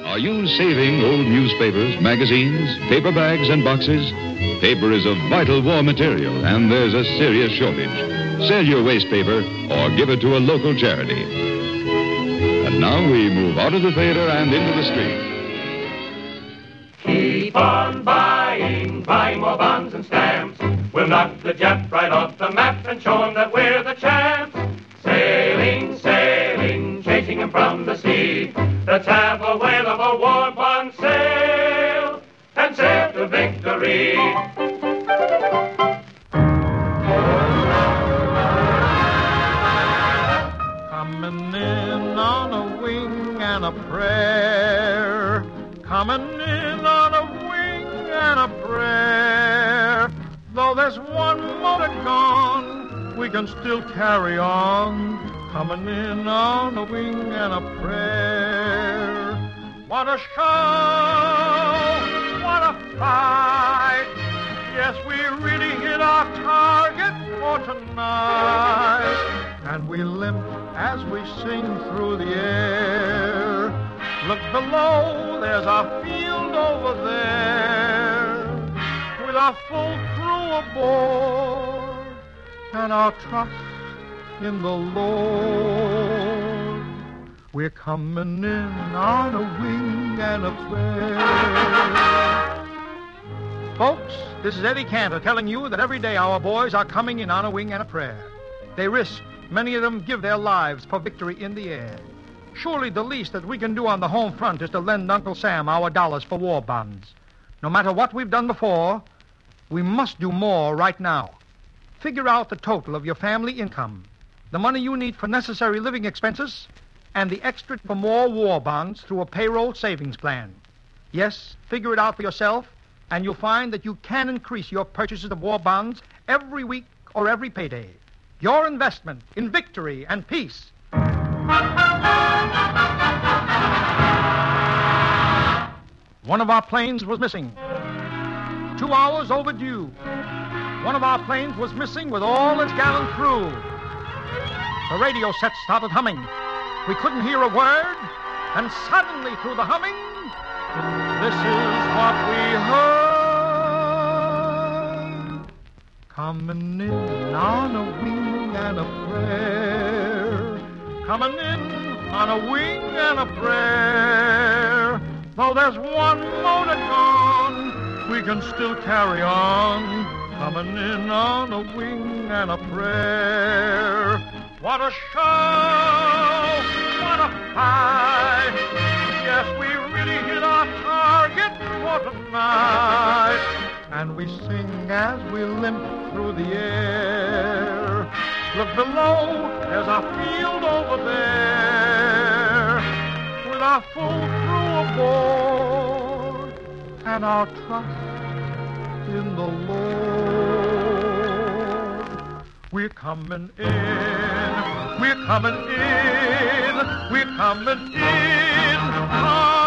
Are you saving old newspapers, magazines, paper bags, and boxes? Paper is a vital war material, and there's a serious shortage. Sell your waste paper or give it to a local charity. And now we move out of the theater and into the street. Keep on buying more bonds and stamps. We'll knock the Jap right off the map and show him that we're the champs. Sailing, sailing, chasing him from the sea. Let's have a whale of a war bond sail and sail to victory. Coming in on a wing and a prayer. Coming in on a wing and a prayer. Though there's one motor gone, we can still carry on. Coming in on a wing and a prayer. What a show! What a fight! Yes, we really hit our target for tonight. And we limp as we sing through the air. Look below, there's our field over there. With our full crew aboard and our trust in the Lord. We're coming in on a wing and a prayer. Folks, this is Eddie Cantor telling you that every day our boys are coming in on a wing and a prayer. They risk, many of them give their lives for victory in the air. Surely the least that we can do on the home front is to lend Uncle Sam our dollars for war bonds. No matter what we've done before, we must do more right now. Figure out the total of your family income, the money you need for necessary living expenses, and the extra for more war bonds through a payroll savings plan. Yes, figure it out for yourself, and you'll find that you can increase your purchases of war bonds every week or every payday. Your investment in victory and peace. One of our planes was missing. 2 hours overdue. One of our planes was missing with all its gallant crew. The radio set started humming. We couldn't hear a word, and suddenly through the humming, this is what we heard. Coming in on a wing and a prayer. Coming in on a wing and a prayer. Though there's one motor gone, we can still carry on. Coming in on a wing and a prayer. What a show! What a fight! Yes, we really hit our target for tonight. And we sing as we limp through the air. Look below, there's our field over there. With our full crew aboard and our trust in the Lord. We're coming in, we're coming in, we're coming in.